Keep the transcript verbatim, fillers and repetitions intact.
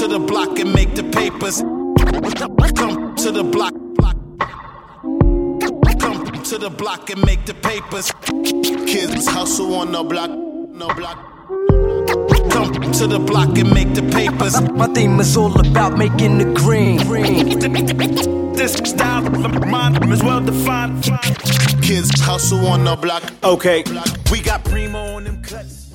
to the block and make the papers. Come to the block. Come to the block and make the papers. Kids hustle on the block, no block. Come to the block and make the papers. My theme is all about making the green. This style of mine is well defined. Kids hustle on the block. Okay. We got Primo on them cuts.